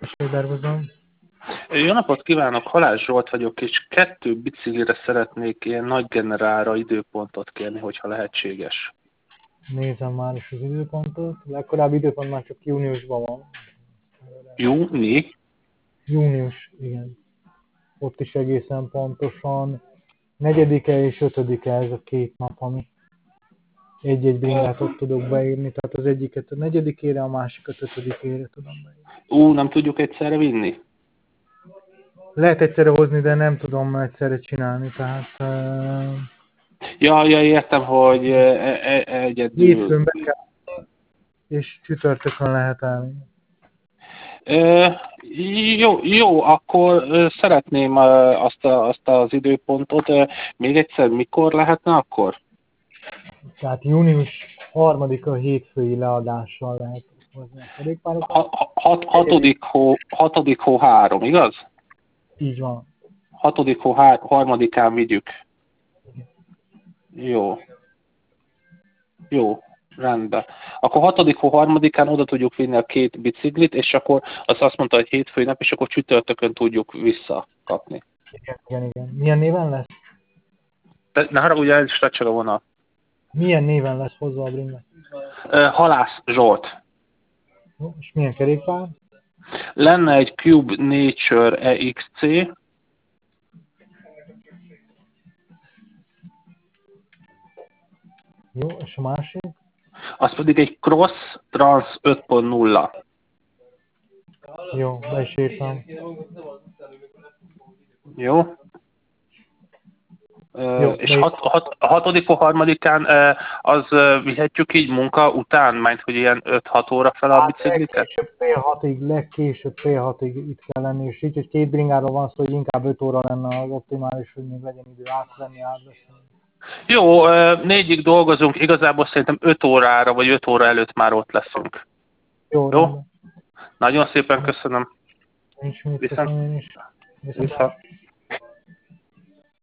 Sédározom. Jó napot kívánok, Halász Zsolt vagyok, és 2 biciklire szeretnék ilyen nagy generálra időpontot kérni, hogyha lehetséges. Nézem már is az időpontot. A legkorábbi időpont már csak júniusban van. Júni? Június, igen. Ott is egészen pontosan 4-e és 5-e ez a 2 nap, ami egy-egy bringát ott tudok beírni. Tehát az egyiket a 4-ére, a másikat 5-ére tudom beírni. Nem tudjuk egyszerre vinni? Lehet egyszerre hozni, de nem tudom egyszerre csinálni, tehát Ja, értem, hogy egyedül. hétfőn be kell, és csütörtökön lehet elvinni. Jó, akkor szeretném azt az időpontot. Még egyszer, mikor lehetne akkor? Tehát június 3-a hétfői leadással lehet hozni a kerékpárokat. 6. hó 3, igaz? Így van. 6. hó 3-án vigyük. Jó, rendben. Akkor 6. hó 3-án oda tudjuk vinni a 2 biciklit, és akkor azt mondta, hogy hétfői nap, és akkor csütörtökön tudjuk visszakapni. Igen. Milyen néven lesz? Ne haragudj, el is recseg a vonal. Milyen néven lesz hozva a bringa? Halász Zsolt. Jó, és milyen kerékpár? Lenne egy Cube Nature EXC. Jó, és a másik? Az pedig egy Cross Trans 5.0. Jó, be is írtam. Jó. És de 6. hó 3-án az vihetjük így munka után, majd hogy ilyen 5-6 óra fel a bicikliket? Legkésőbb fél 6-ig itt kell lenni, és így, hogy 2 bringáról van szó, hogy inkább 5 óra lenne az optimális, hogy még legyen idő átvenni, átveszni. Jó, 4-ig dolgozunk, igazából szerintem 5 órára, vagy 5 óra előtt már ott leszünk. Jó? Nagyon szépen köszönöm. Nincs mit, köszönöm én is. Viszont.